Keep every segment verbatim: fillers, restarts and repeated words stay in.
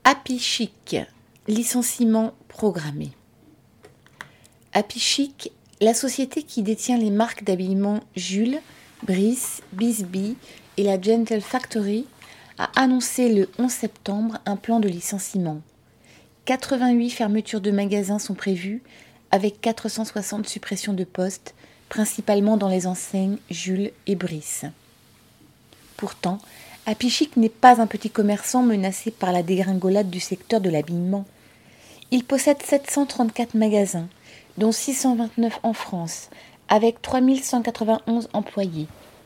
Happy Chic, licenciement programmé. Happy Chic, la société qui détient les marques d'habillement Jules, Brice, Bisbee et la Gentle Factory, a annoncé le onze septembre un plan de licenciement. quatre-vingt-huit fermetures de magasins sont prévues, avec quatre cent soixante suppressions de postes, principalement dans les enseignes Jules et Brice. Pourtant, Happy Chic n'est pas un petit commerçant menacé par la dégringolade du secteur de l'habillement. Il possède sept cent trente-quatre magasins, dont six cent vingt-neuf en France, avec trois mille cent quatre-vingt-onze employés.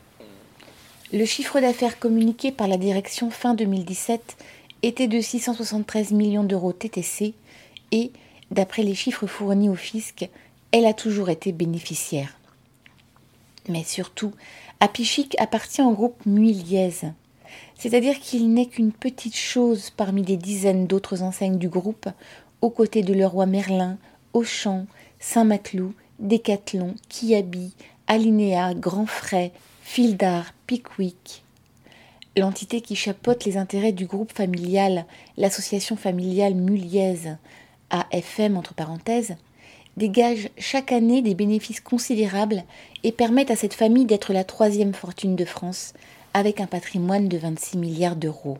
Le chiffre d'affaires communiqué par la direction fin deux mille dix-sept était de six cent soixante-treize millions d'euros T T C et, d'après les chiffres fournis au fisc, elle a toujours été bénéficiaire. Mais surtout, Happy Chic appartient au groupe Muiliez, c'est-à-dire qu'il n'est qu'une petite chose parmi des dizaines d'autres enseignes du groupe, aux côtés de Leroy Merlin, Auchan, Saint-Maclou, Decathlon, Kiabi, Alinéa, Grand Frais, Fildar, Pickwick. L'entité qui chapeaute les intérêts du groupe familial, l'association familiale Muiliez, A F M entre parenthèses, dégage chaque année des bénéfices considérables et permet à cette famille d'être la troisième fortune de France, avec un patrimoine de vingt-six milliards d'euros.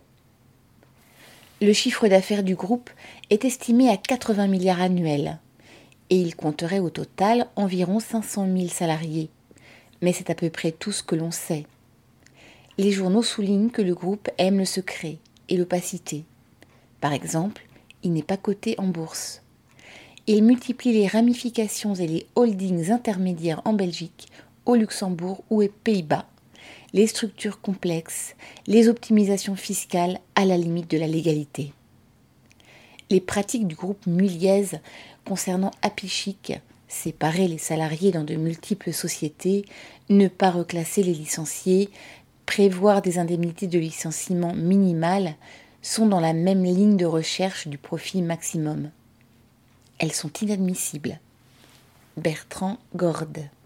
Le chiffre d'affaires du groupe est estimé à quatre-vingts milliards annuels, et il compterait au total environ cinq cent mille salariés. Mais c'est à peu près tout ce que l'on sait. Les journaux soulignent que le groupe aime le secret et l'opacité. Par exemple, il n'est pas coté en bourse. Il multiplie les ramifications et les holdings intermédiaires en Belgique, au Luxembourg ou aux Pays-Bas, les structures complexes, les optimisations fiscales à la limite de la légalité. Les pratiques du groupe Muiliez concernant Happy Chic, séparer les salariés dans de multiples sociétés, ne pas reclasser les licenciés, prévoir des indemnités de licenciement minimales, sont dans la même ligne de recherche du profit maximum. Elles sont inadmissibles. Bertrand Gorde.